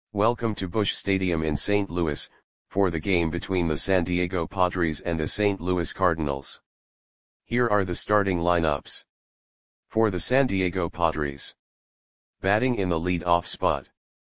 Welcome to Busch Stadium in St. Louis, for the game between the San Diego Padres and the St. Louis Cardinals. Here are the starting lineups. For the San Diego Padres. Batting in the lead-off spot.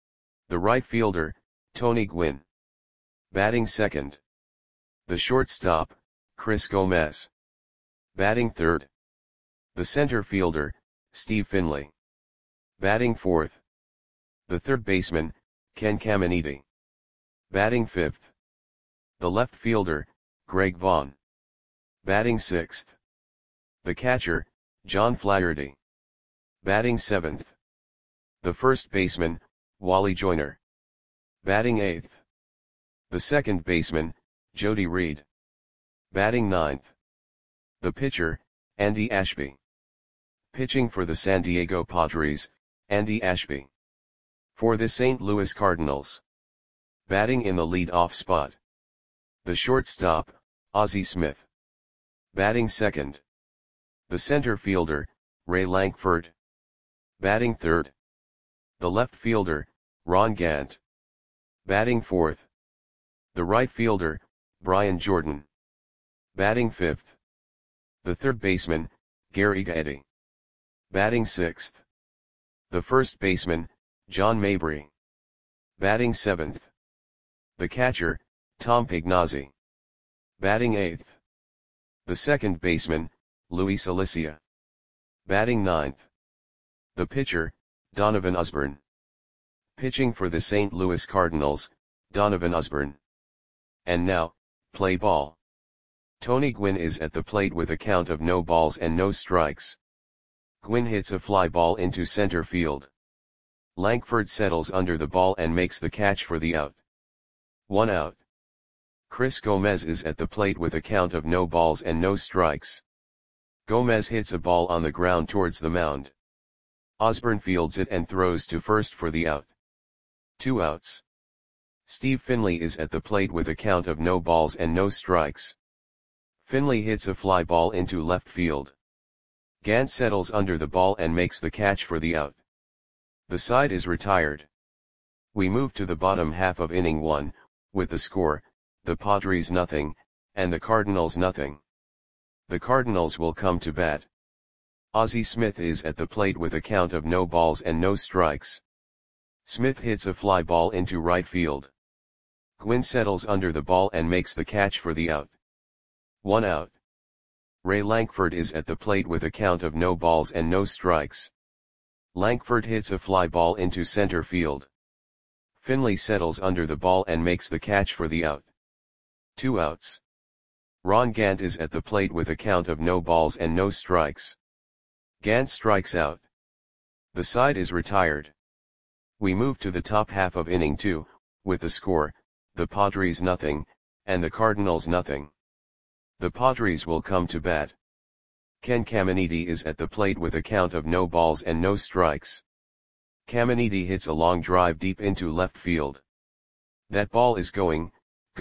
The right fielder, Tony Gwynn. Batting second. The shortstop, Chris Gomez. Batting third. The center fielder, Steve Finley. Batting fourth. The third baseman, Ken Caminiti. Batting fifth. The left fielder, Greg Vaughn. Batting sixth. The catcher, John Flaherty. Batting seventh. The first baseman, Wally Joyner. Batting eighth. The second baseman, Jody Reed. Batting ninth. The pitcher, Andy Ashby. Pitching for the San Diego Padres, Andy Ashby. For the St. Louis Cardinals. Batting in the lead-off spot. The shortstop, Ozzie Smith. Batting second. The center fielder, Ray Lankford. Batting third. The left fielder, Ron Gant. Batting fourth. The right fielder, Brian Jordan. Batting fifth. The third baseman, Gary Gaetti. Batting sixth. The first baseman, John Mabry. Batting seventh. The catcher, Tom Pignazzi. Batting eighth. The second baseman, Luis Alicia. Batting ninth. The pitcher, Donovan Osborne. Pitching for the St. Louis Cardinals, Donovan Osborne. And now, play ball. Tony Gwynn is at the plate with a count of no balls and no strikes. Gwynn hits a fly ball into center field. Lankford settles under the ball and makes the catch for the out. 1 out. Chris Gomez is at the plate with a count of no balls and no strikes. Gomez hits a ball on the ground towards the mound. Osborne fields it and throws to first for the out. 2 outs. Steve Finley is at the plate with a count of no balls and no strikes. Finley hits a fly ball into left field. Gant settles under the ball and makes the catch for the out. The side is retired. We move to the bottom half of inning 1, with the score, the Padres nothing, and the Cardinals nothing. The Cardinals will come to bat. Ozzie Smith is at the plate with a count of no balls and no strikes. Smith hits a fly ball into right field. Gwynn settles under the ball and makes the catch for the out. 1 out. Ray Lankford is at the plate with a count of no balls and no strikes. Lankford hits a fly ball into center field. Finley settles under the ball and makes the catch for the out. 2 outs. Ron Gant is at the plate with a count of no balls and no strikes. Gant strikes out. The side is retired. We move to the top half of inning 2, with the score, the Padres nothing, and the Cardinals nothing. The Padres will come to bat. Ken Caminiti is at the plate with a count of no balls and no strikes. Caminiti hits a long drive deep into left field. That ball is gone.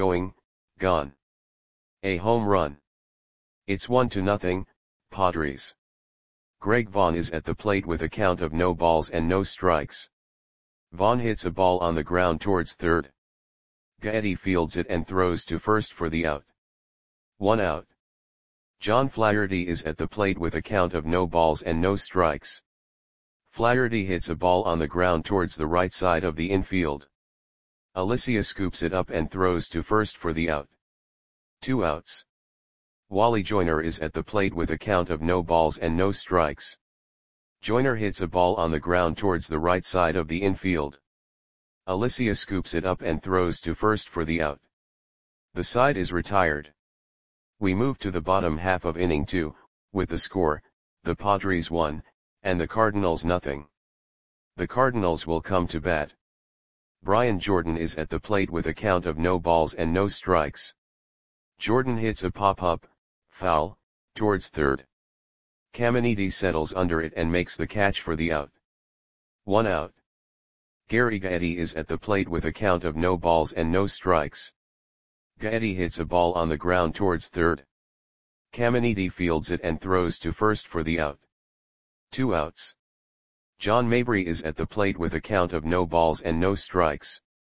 A home run. It's 1-0, Padres. Greg Vaughn is at the plate with a count of no balls and no strikes. Vaughn hits a ball on the ground towards third. Gaetti fields it and throws to first for the out. 1 out. John Flaherty is at the plate with a count of no balls and no strikes. Flaherty hits a ball on the ground towards the right side of the infield. Alicia scoops it up and throws to first for the out. 2 outs. Wally Joyner is at the plate with a count of no balls and no strikes. Joyner hits a ball on the ground towards the right side of the infield. Alicia scoops it up and throws to first for the out. The side is retired. We move to the bottom half of inning 2, with the score, the Padres 1, and the Cardinals nothing. The Cardinals will come to bat. Brian Jordan is at the plate with a count of no balls and no strikes. Jordan hits a pop-up, foul, towards third. Caminiti settles under it and makes the catch for the out. 1 out. Gary Gaetti is at the plate with a count of no balls and no strikes. Gaetti hits a ball on the ground towards third. Caminiti fields it and throws to first for the out. 2 outs. John Mabry is at the plate with a count of no balls and no strikes.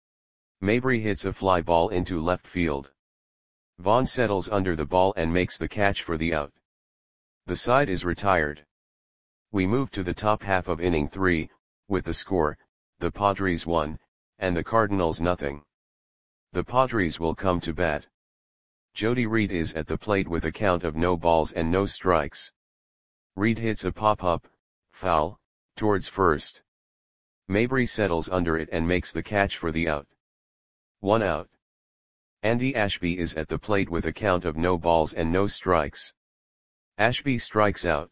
Mabry hits a fly ball into left field. Vaughn settles under the ball and makes the catch for the out. The side is retired. We move to the top half of inning 3, with the score, the Padres 1, and the Cardinals nothing. The Padres will come to bat. Jody Reed is at the plate with a count of no balls and no strikes. Reed hits a pop-up, foul, towards first. Mabry settles under it and makes the catch for the out. 1 out. Andy Ashby is at the plate with a count of no balls and no strikes. Ashby strikes out.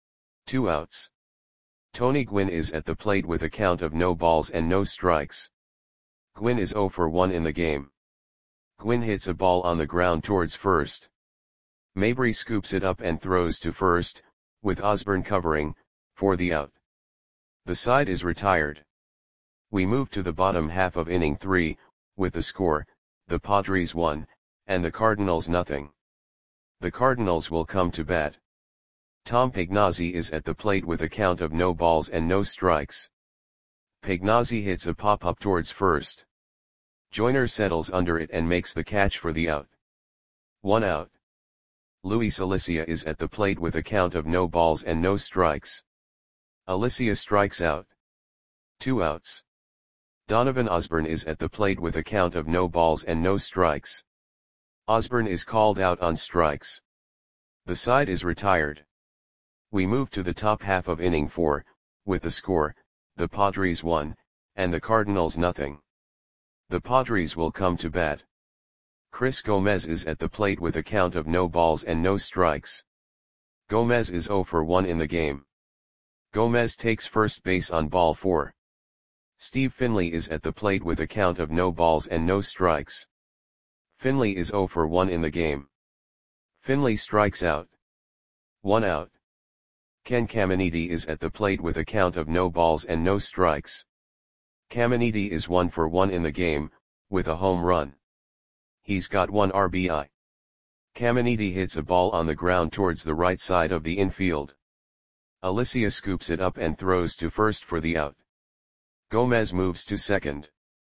2 outs. Tony Gwynn is at the plate with a count of no balls and no strikes. Gwynn is 0 for 1 in the game. Gwynn hits a ball on the ground towards first. Mabry scoops it up and throws to first, with Osborne covering, for the out. The side is retired. We move to the bottom half of inning 3, with the score, the Padres 1, and the Cardinals nothing. The Cardinals will come to bat. Tom Pagnozzi is at the plate with a count of no balls and no strikes. Pagnozzi hits a pop-up towards first. Joyner settles under it and makes the catch for the out. 1 out. Luis Alicia is at the plate with a count of no balls and no strikes. Alicia strikes out. 2 outs. Donovan Osborne is at the plate with a count of no balls and no strikes. Osborne is called out on strikes. The side is retired. We move to the top half of inning 4, with the score, the Padres 1, and the Cardinals nothing. The Padres will come to bat. Chris Gomez is at the plate with a count of no balls and no strikes. Gomez is 0 for 1 in the game. Gomez takes first base on ball 4. Steve Finley is at the plate with a count of no balls and no strikes. Finley is 0 for 1 in the game. Finley strikes out. 1 out. Ken Caminiti is at the plate with a count of no balls and no strikes. Caminiti is 1 for 1 in the game, with a home run. He's got 1 RBI. Caminiti hits a ball on the ground towards the right side of the infield. Alicia scoops it up and throws to first for the out. Gomez moves to second.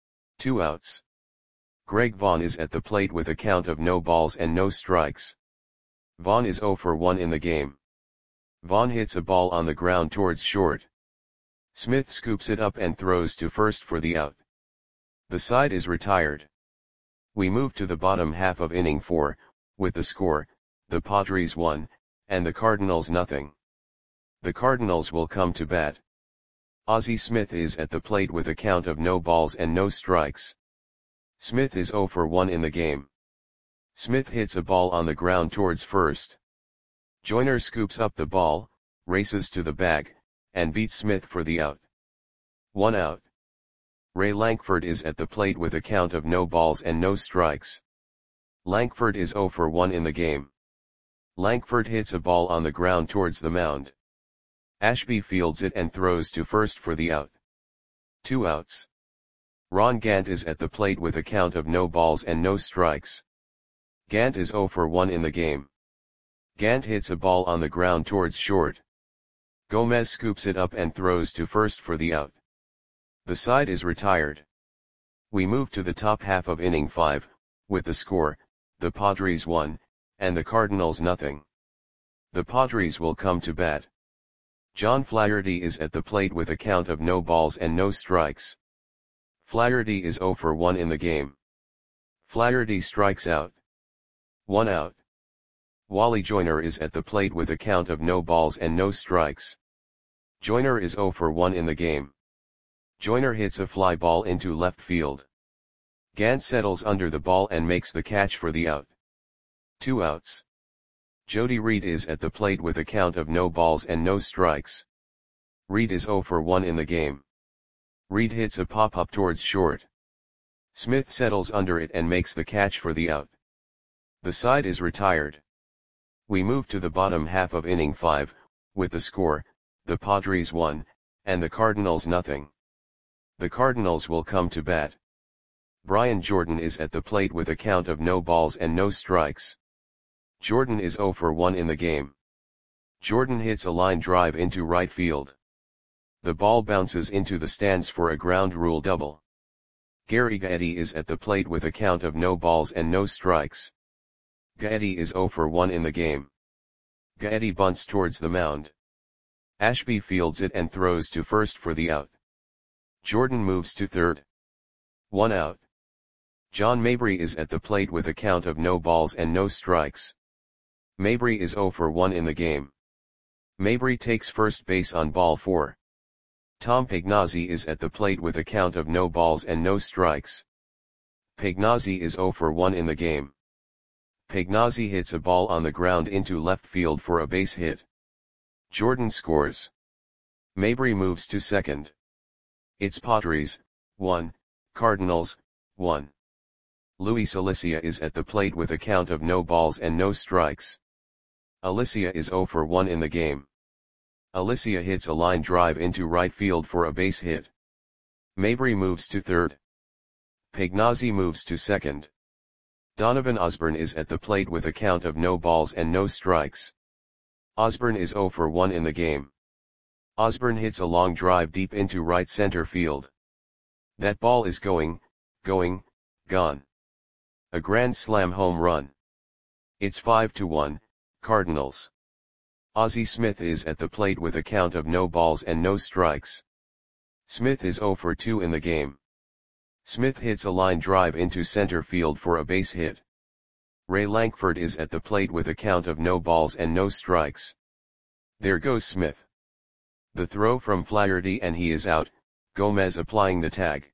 2 outs. Greg Vaughn is at the plate with a count of no balls and no strikes. Vaughn is 0 for 1 in the game. Vaughn hits a ball on the ground towards short. Smith scoops it up and throws to first for the out. The side is retired. We move to the bottom half of inning 4, with the score, the Padres 1, and the Cardinals nothing. The Cardinals will come to bat. Ozzie Smith is at the plate with a count of no balls and no strikes. Smith is 0 for 1 in the game. Smith hits a ball on the ground towards first. Joyner scoops up the ball, races to the bag, and beats Smith for the out. 1 out. Ray Lankford is at the plate with a count of no balls and no strikes. Lankford is 0 for 1 in the game. Lankford hits a ball on the ground towards the mound. Ashby fields it and throws to first for the out. 2 outs. Ron Gant is at the plate with a count of no balls and no strikes. Gant is 0 for 1 in the game. Gant hits a ball on the ground towards short. Gomez scoops it up and throws to first for the out. The side is retired. We move to the top half of inning 5, with the score, the Padres 1, and the Cardinals nothing. The Padres will come to bat. John Flaherty is at the plate with a count of no balls and no strikes. Flaherty is 0 for 1 in the game. Flaherty strikes out. 1 out. Wally Joyner is at the plate with a count of no balls and no strikes. Joyner is 0 for 1 in the game. Joyner hits a fly ball into left field. Gant settles under the ball and makes the catch for the out. 2 outs. Jody Reed is at the plate with a count of no balls and no strikes. Reed is 0 for 1 in the game. Reed hits a pop-up towards short. Smith settles under it and makes the catch for the out. The side is retired. We move to the bottom half of inning 5, with the score, the Padres 1, and the Cardinals nothing. The Cardinals will come to bat. Brian Jordan is at the plate with a count of no balls and no strikes. Jordan is 0 for 1 in the game. Jordan hits a line drive into right field. The ball bounces into the stands for a ground rule double. Gary Gaetti is at the plate with a count of no balls and no strikes. Gaetti is 0 for 1 in the game. Gaetti bunts towards the mound. Ashby fields it and throws to first for the out. Jordan moves to third. 1 out. John Mabry is at the plate with a count of no balls and no strikes. Mabry is 0 for 1 in the game. Mabry takes first base on ball 4. Tom Pagnozzi is at the plate with a count of no balls and no strikes. Pagnozzi is 0 for 1 in the game. Pagnozzi hits a ball on the ground into left field for a base hit. Jordan scores. Mabry moves to second. It's Padres, 1, Cardinals, 1. Luis Alicia is at the plate with a count of no balls and no strikes. Alicia is 0 for 1 in the game. Alicia hits a line drive into right field for a base hit. Mabry moves to third. Pagnozzi moves to second. Donovan Osborne is at the plate with a count of no balls and no strikes. Osborne is 0 for 1 in the game. Osborne hits a long drive deep into right center field. That ball is going, gone. A grand slam home run. It's 5-1, Cardinals. Ozzie Smith is at the plate with a count of no balls and no strikes. Smith is 0 for 2 in the game. Smith hits a line drive into center field for a base hit. Ray Lankford is at the plate with a count of no balls and no strikes. There goes Smith. The throw from Flaherty and he is out, Gomez applying the tag.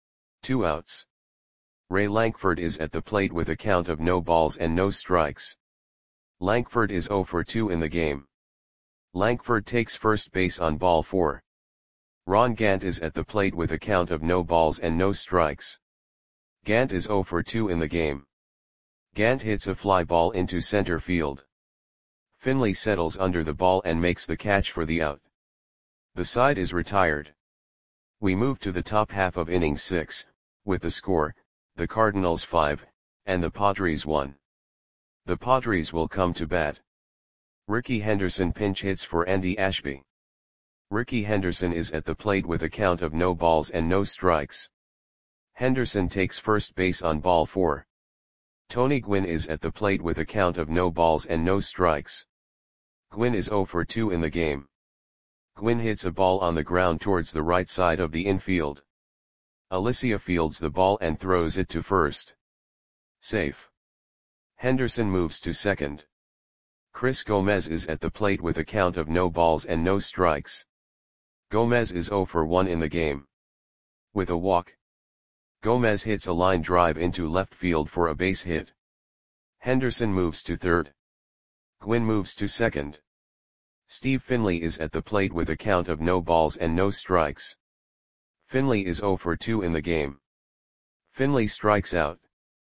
2 outs. Ray Lankford is at the plate with a count of no balls and no strikes. Lankford is 0 for 2 in the game. Lankford takes first base on ball 4. Ron Gant is at the plate with a count of no balls and no strikes. Gant is 0 for 2 in the game. Gant hits a fly ball into center field. Finley settles under the ball and makes the catch for the out. The side is retired. We move to the top half of inning 6, with the score, the Cardinals 5, and the Padres 1. The Padres will come to bat. Ricky Henderson pinch hits for Andy Ashby. Ricky Henderson is at the plate with a count of no balls and no strikes. Henderson takes first base on ball 4. Tony Gwynn is at the plate with a count of no balls and no strikes. Gwynn is 0 for 2 in the game. Gwynn hits a ball on the ground towards the right side of the infield. Alicia fields the ball and throws it to first. Safe. Henderson moves to second. Chris Gomez is at the plate with a count of no balls and no strikes. Gomez is 0 for 1 in the game. With a walk, Gomez hits a line drive into left field for a base hit. Henderson moves to third. Gwynn moves to second. Steve Finley is at the plate with a count of no balls and no strikes. Finley is 0 for 2 in the game. Finley strikes out.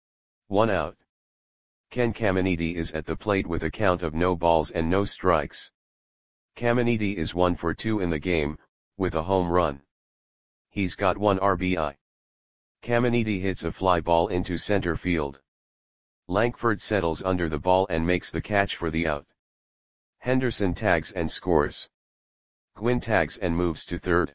1 out. Ken Caminiti is at the plate with a count of no balls and no strikes. Caminiti is 1 for 2 in the game, with a home run. He's got 1 RBI. Caminiti hits a fly ball into center field. Lankford settles under the ball and makes the catch for the out. Henderson tags and scores. Gwynn tags and moves to third.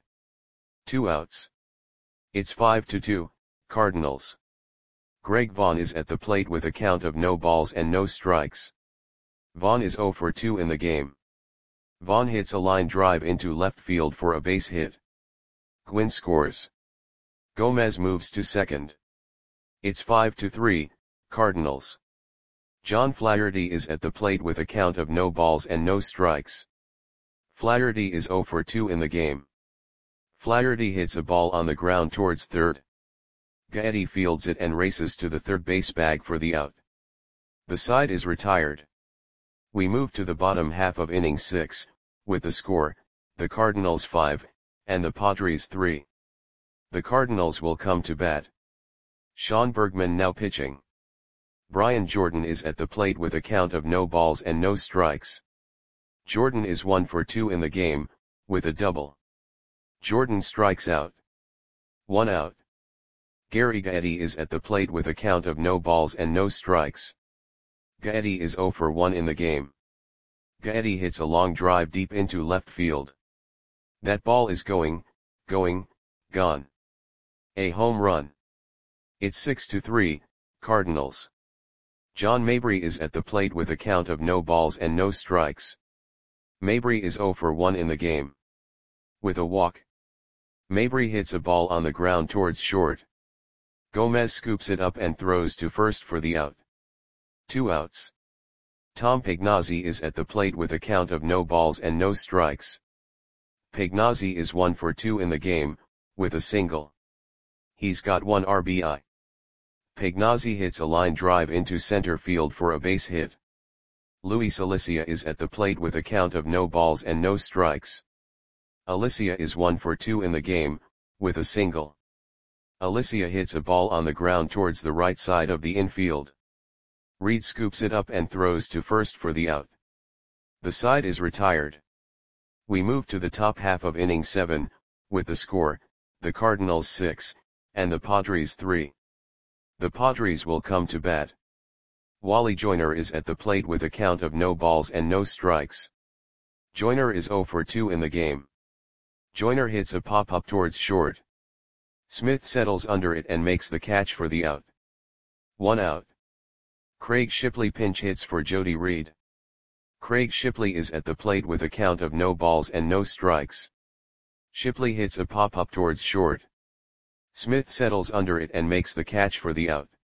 2 outs. It's 5-2, Cardinals. Greg Vaughn is at the plate with a count of no balls and no strikes. Vaughn is 0 for 2 in the game. Vaughn hits a line drive into left field for a base hit. Gwynn scores. Gomez moves to second. It's 5-3, Cardinals. John Flaherty is at the plate with a count of no balls and no strikes. Flaherty is 0 for 2 in the game. Flaherty hits a ball on the ground towards third. Gaetti fields it and races to the third base bag for the out. The side is retired. We move to the bottom half of inning 6, with the score, the Cardinals 5, and the Padres 3. The Cardinals will come to bat. Sean Bergman now pitching. Brian Jordan is at the plate with a count of no balls and no strikes. Jordan is 1 for 2 in the game, with a double. Jordan strikes out. 1 out. Gary Gaetti is at the plate with a count of no balls and no strikes. Gaetti is 0 for 1 in the game. Gaetti hits a long drive deep into left field. That ball is going, gone. A home run. It's 6-3, Cardinals. John Mabry is at the plate with a count of no balls and no strikes. Mabry is 0 for 1 in the game. With a walk. Mabry hits a ball on the ground towards short. Gomez scoops it up and throws to first for the out. 2 outs. Tom Pagnozzi is at the plate with a count of no balls and no strikes. Pagnozzi is 1 for 2 in the game, with a single. He's got 1 RBI. Pagnozzi hits a line drive into center field for a base hit. Luis Alicia is at the plate with a count of no balls and no strikes. Alicia is 1 for 2 in the game, with a single. Alicia hits a ball on the ground towards the right side of the infield. Reed scoops it up and throws to first for the out. The side is retired. We move to the top half of inning 7, with the score, the Cardinals 6, and the Padres 3. The Padres will come to bat. Wally Joyner is at the plate with a count of no balls and no strikes. Joyner is 0 for 2 in the game. Joyner hits a pop-up towards short. Smith settles under it and makes the catch for the out. 1 out. Craig Shipley pinch hits for Jody Reed. Craig Shipley is at the plate with a count of no balls and no strikes. Shipley hits a pop-up towards short. Smith settles under it and makes the catch for the out.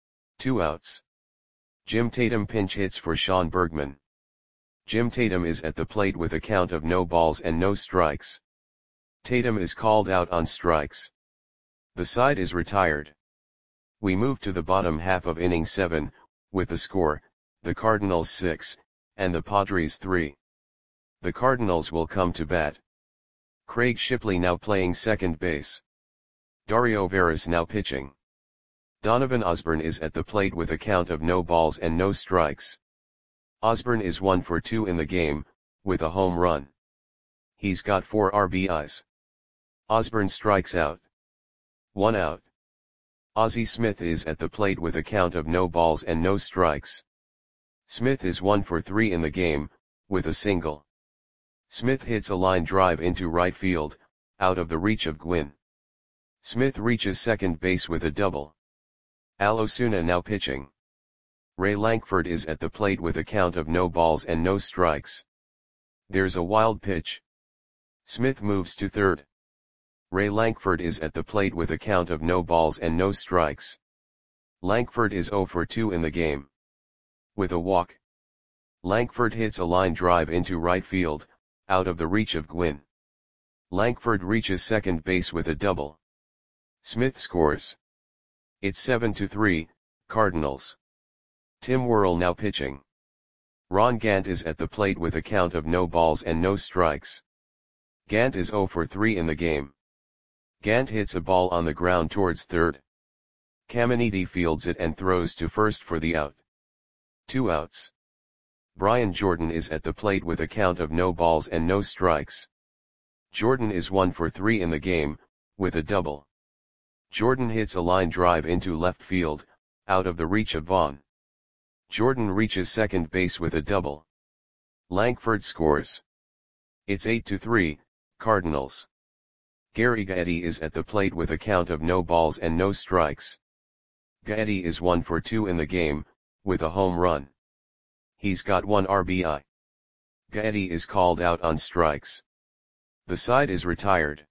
2 outs. Jim Tatum pinch hits for Sean Bergman. Jim Tatum is at the plate with a count of no balls and no strikes. Tatum is called out on strikes. The side is retired. We move to the bottom half of inning 7, with the score, the Cardinals 6, and the Padres 3. The Cardinals will come to bat. Craig Shipley now playing second base. Dario Veras now pitching. Donovan Osborne is at the plate with a count of no balls and no strikes. Osborne is 1 for 2 in the game, with a home run. He's got 4 RBIs. Osborne strikes out. 1 out. Ozzie Smith is at the plate with a count of no balls and no strikes. Smith is 1 for 3 in the game, with a single. Smith hits a line drive into right field, out of the reach of Gwynn. Smith reaches second base with a double. Al Osuna now pitching. Ray Lankford is at the plate with a count of no balls and no strikes. There's a wild pitch. Smith moves to third. Ray Lankford is at the plate with a count of no balls and no strikes. Lankford is 0 for 2 in the game. With a walk. Lankford hits a line drive into right field, out of the reach of Gwynn. Lankford reaches second base with a double. Smith scores. It's 7-3, Cardinals. Tim Worrell now pitching. Ron Gant is at the plate with a count of no balls and no strikes. Gant is 0 for 3 in the game. Gant hits a ball on the ground towards third. Caminiti fields it and throws to first for the out. 2 outs. Brian Jordan is at the plate with a count of no balls and no strikes. Jordan is 1 for 3 in the game, with a double. Jordan hits a line drive into left field, out of the reach of Vaughn. Jordan reaches second base with a double. Lankford scores. It's 8-3, Cardinals. Gary Gaetti is at the plate with a count of no balls and no strikes. Gaetti is 1 for 2 in the game, with a home run. He's got 1 RBI. Gaetti is called out on strikes. The side is retired.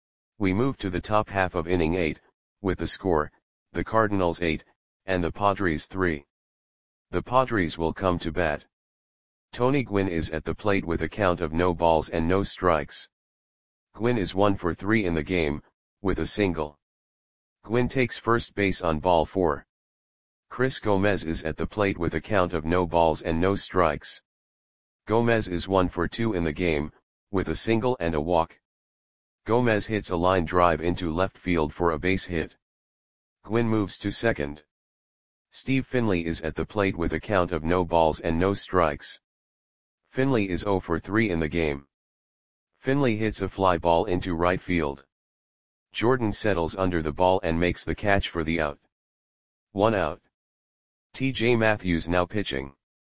We move to the top half of inning 8, with the score, the Cardinals 8, and the Padres 3. The Padres will come to bat. Tony Gwynn is at the plate with a count of no balls and no strikes. Gwynn is 1 for 3 in the game, with a single. Gwynn takes first base on ball 4. Chris Gomez is at the plate with a count of no balls and no strikes. Gomez is 1 for 2 in the game, with a single and a walk. Gomez hits a line drive into left field for a base hit. Gwynn moves to second. Steve Finley is at the plate with a count of no balls and no strikes. Finley is 0 for 3 in the game. Finley hits a fly ball into right field. Jordan settles under the ball and makes the catch for the out. 1 out. T.J. Matthews now pitching.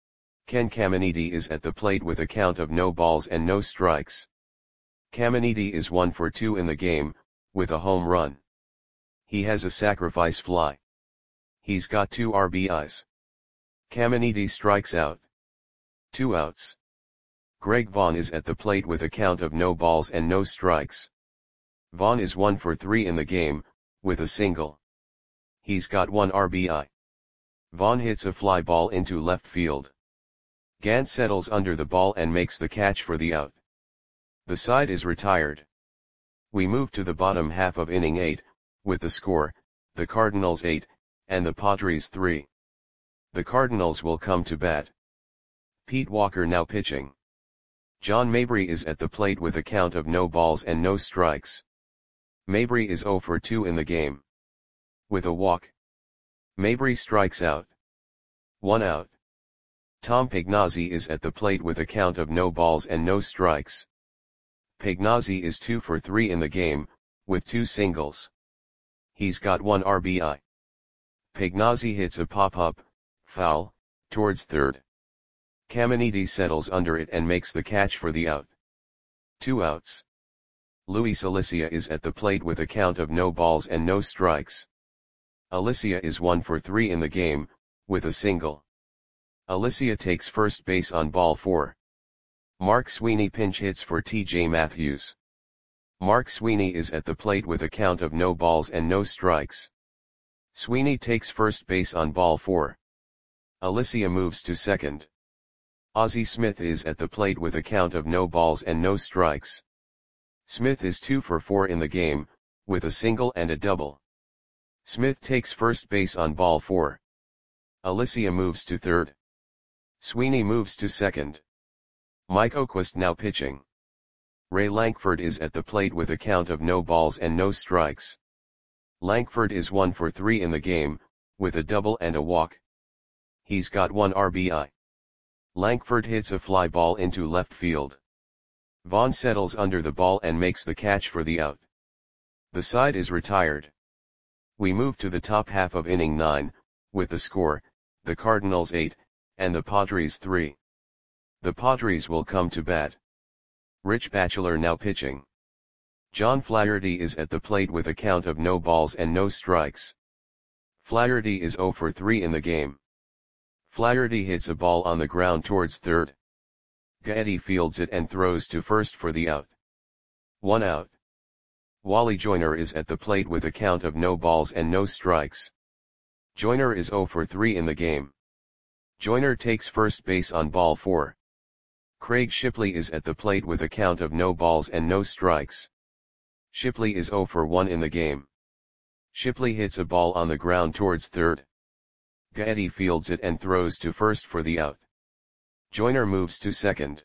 Ken Caminiti is at the plate with a count of no balls and no strikes. Caminiti is 1 for 2 in the game, with a home run. He has a sacrifice fly. He's got 2 RBIs. Caminiti strikes out. 2 outs. Greg Vaughn is at the plate with a count of no balls and no strikes. Vaughn is 1 for 3 in the game, with a single. He's got 1 RBI. Vaughn hits a fly ball into left field. Gant settles under the ball and makes the catch for the out. The side is retired. We move to the bottom half of inning 8, with the score, the Cardinals 8, and the Padres 3. The Cardinals will come to bat. Pete Walker now pitching. John Mabry is at the plate with a count of no balls and no strikes. Mabry is 0 for 2 in the game. With a walk. Mabry strikes out. 1 out. Tom Pagnozzi is at the plate with a count of no balls and no strikes. Pagnozzi is 2 for 3 in the game, with 2 singles. He's got 1 RBI. Pagnozzi hits a pop-up, foul, towards third. Caminiti settles under it and makes the catch for the out. 2 outs. Luis Alicia is at the plate with a count of no balls and no strikes. Alicia is 1 for 3 in the game, with a single. Alicia takes first base on ball 4. Mark Sweeney pinch hits for TJ Matthews. Mark Sweeney is at the plate with a count of no balls and no strikes. Sweeney takes first base on ball 4. Alicia moves to second. Ozzie Smith is at the plate with a count of no balls and no strikes. Smith is 2 for 4 in the game, with a single and a double. Smith takes first base on ball 4. Alicia moves to third. Sweeney moves to second. Mike Oquist now pitching. Ray Lankford is at the plate with a count of no balls and no strikes. Lankford is 1 for 3 in the game, with a double and a walk. He's got 1 RBI. Lankford hits a fly ball into left field. Vaughn settles under the ball and makes the catch for the out. The side is retired. We move to the top half of inning 9, with the score, the Cardinals 8, and the Padres 3. The Padres will come to bat. Rich Batchelor now pitching. John Flaherty is at the plate with a count of no balls and no strikes. Flaherty is 0 for 3 in the game. Flaherty hits a ball on the ground towards third. Gaetti fields it and throws to first for the out. 1 out. Wally Joyner is at the plate with a count of no balls and no strikes. Joyner is 0 for 3 in the game. Joyner takes first base on ball 4. Craig Shipley is at the plate with a count of no balls and no strikes. Shipley is 0 for 1 in the game. Shipley hits a ball on the ground towards third. Gaetti fields it and throws to first for the out. Joyner moves to second.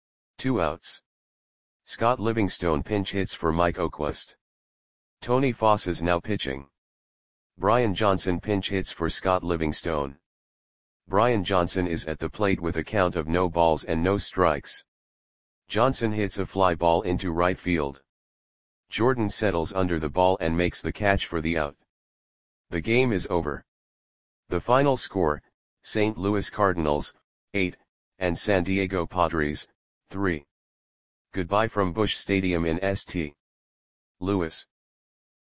2 outs. Scott Livingstone pinch hits for Mike Oquist. Tony Foss is now pitching. Brian Johnson pinch hits for Scott Livingstone. Brian Johnson is at the plate with a count of no balls and no strikes. Johnson hits a fly ball into right field. Jordan settles under the ball and makes the catch for the out. The game is over. The final score, St. Louis Cardinals, 8, and San Diego Padres, 3. Goodbye from Busch Stadium in St. Louis.